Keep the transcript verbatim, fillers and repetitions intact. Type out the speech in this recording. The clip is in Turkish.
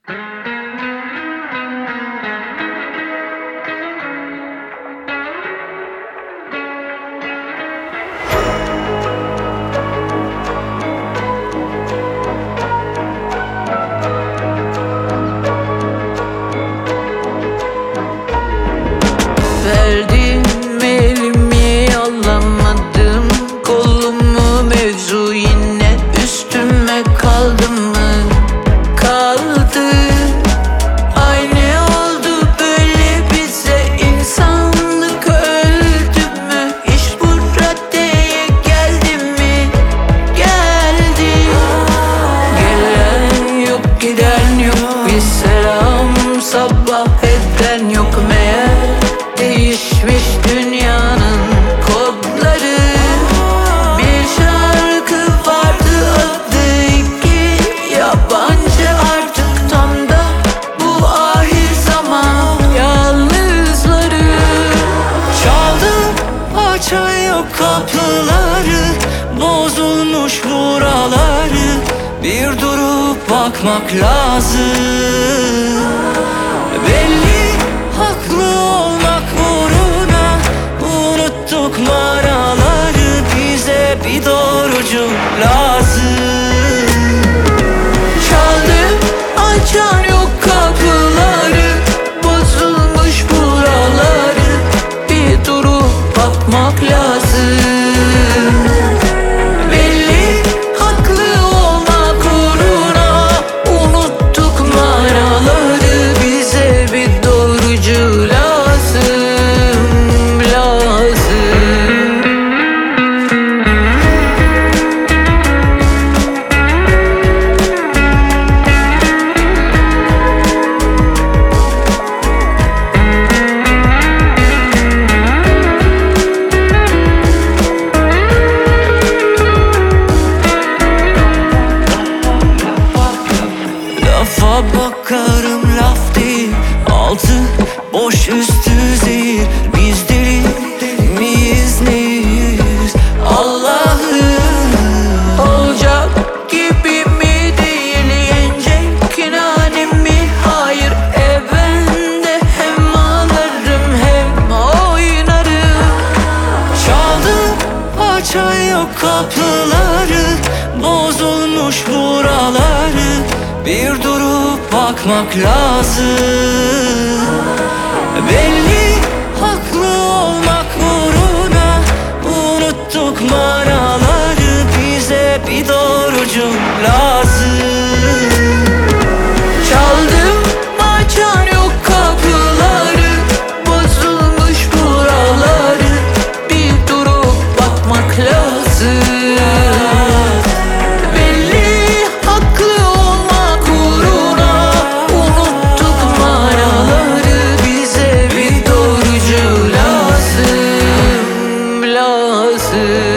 Verdim elimi alamadım, kolumu mevzu yine üstüme kaldı mı? Kaldı. Aynı oldu böyle bize, insanlık öldü mü? İş bu raddeye geldi mi? Geldi. Gelen yok, giden yok, bir selam sabah eden yok meğer. Değişmiş dünyanın kodları. Bir şarkı vardı adı iki yabancı, artık tam da bu ahir zaman yalnızları. Çaldım, açan yok kapıları, bozulmuş buraları. Bir durup bakmak lazım. Belli haklı olmak uğruna unuttuk maraları. Bize bir doğrucu lazım. Çaldım, açan yok kapıları, bozulmuş buraları. Bir durup bakmak lazım. Belli haklı olmak uğruna unuttuk manaları. Bize bir doğrucu lazım, lazım. Lafa bakarım laf değil, altı boş üstü zehir. Biz deli miyiz neyiz Allah'ım? Olacak gibi mi değil, yenecek nane mi? Hayır, e ben de hem ağlarım hem oynarım. Çaldım, açan yok kapıları, bozulmuş buraları. Bir durup bakmak lazım. Belli haklı olmak uğruna unuttuk manaları. Bize bir doğrucu lazım. Çaldım, açan yok kapıları, bozulmuş buraları. Bir durup bakmak lazım. Belli haklı olmak uğruna unuttuk manaları. Bize bir doğrucu lazım, lazım.